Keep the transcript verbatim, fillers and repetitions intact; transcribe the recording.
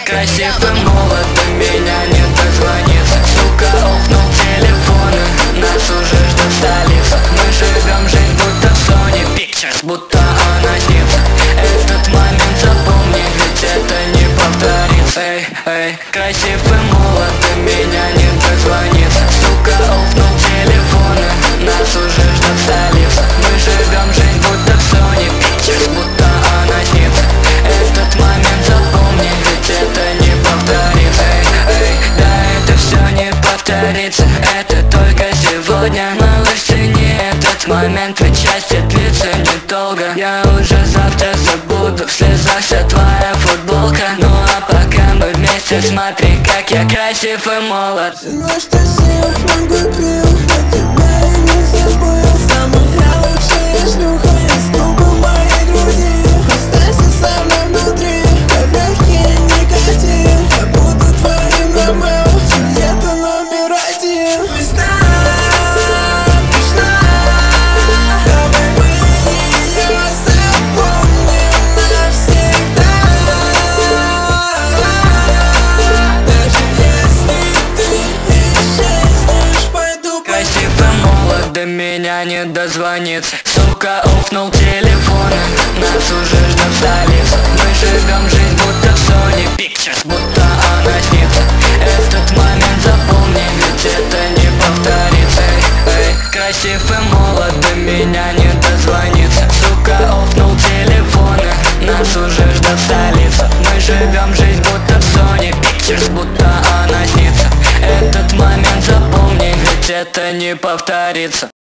Красивый молод, до меня не дозвонится. Сука, офнул телефоны, нас уже ждет столица. Мы живем жизнь будто в Sony Pictures, будто она снится. Этот момент запомни, ведь это не повторится. Эй, эй, красивый молод, до меня не дозвонится. Сука, офнул телефоны, нас уже ждет столица. Мы живем жизнь будто в Sony Pictures, будто она снится. Этот момент запомни, ведь это не повторится. Эй, эй, да, это все не повторится. Это только сегодня, малыш, цени этот момент, ведь счастье длится недолго. Я уже завтра забуду, в слезах вся твоя футболка. Ну а пока мы вместе, смотри, как я красив и молод. Все, на что сил накупил, я тебя и не забыл. Самая лучшая шлюха из клуба моей груди. Останься со мной внутри, как легкий никотин. Я буду твоим Ромео, Джульетта номер один. Весна пришла, давай мы ее запомним навсегда. Даже если ты исчезнешь, пойду по... Красивый молод, до меня не дозвонится. Сука, офнул телефоны, нас уже ждет столица. Мы живем жизнь будто в Sony Pictures, будто она снится. Этот момент запомни, ведь это не повторится. Эй, эй, красивый молод, до меня не дозвонится. Сука, офнул телефоны, нас уже ждет столица. Мы живем жизнь будто в Sony Pictures, будто она снится. Этот момент запомни, ведь это не повторится.